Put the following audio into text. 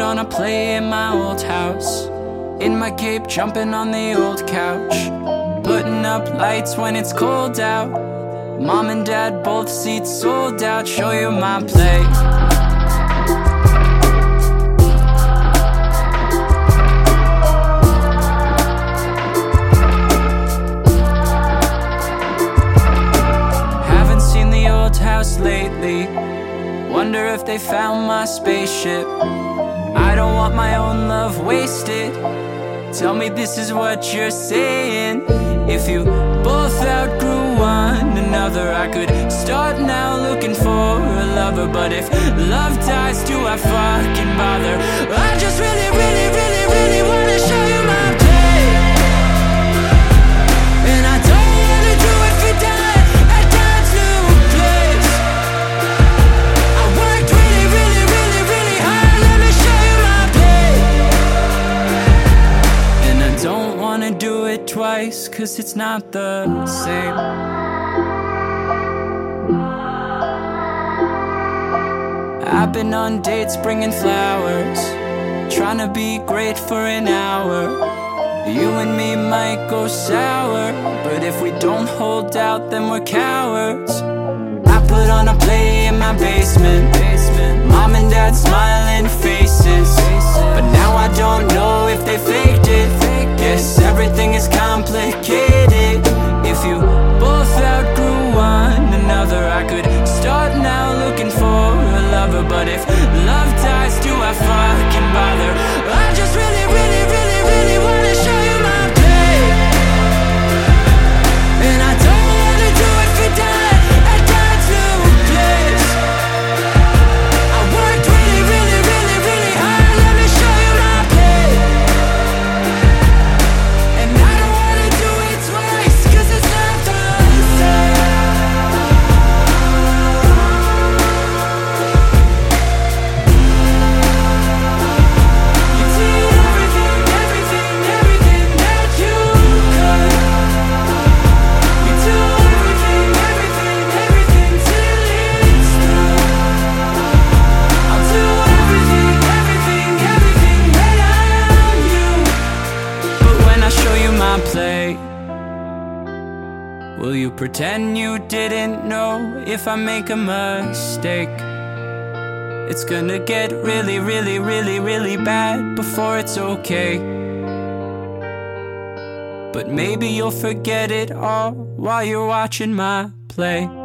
on a play in my old house, in my cape jumping on the old couch, putting up lights when it's cold out. Mom and dad both seats sold out. Show you my play. Haven't seen the old house lately. Wonder if they found my spaceship. I don't want my own love wasted. Tell me this is what you're saying. If you both outgrew one another, I could start now looking for a lover. But if love dies, do I fucking bother? I just really, really, really, really wanna show you my play. And I don't wanna do it for that at God's new place. I worked really, really, really, really hard. Let me show you my play. And I don't wanna do it twice, 'cause it's not the same. I've been on dates bringing flowers, trying to be great for an hour. You and me might go sour, but if we don't hold out, then we're cowards. I put on a play in my basement, mom and dad smiling faces, but now I don't know if they faked it. Guess everything is complicated. If you both outgrew one another, I could start now looking for a lover. But if love dies, do I fucking bother? I just really, really, really, really wanna show you my play. And I don't wanna do it for that at God's new place. I worked really, really, really, really hard. Let me show you my play. And I don't wanna do it twice, 'cause it's not the same. You did everything, everything, everything that you could. You do everything, everything, everything till it's through. I'll do everything, everything, everything that I'm you. But when I show you my play, will you pretend you didn't know? If I make a mistake, it's gonna get really, really, really, really bad before it's okay. But maybe you'll forget it all while you're watching my play.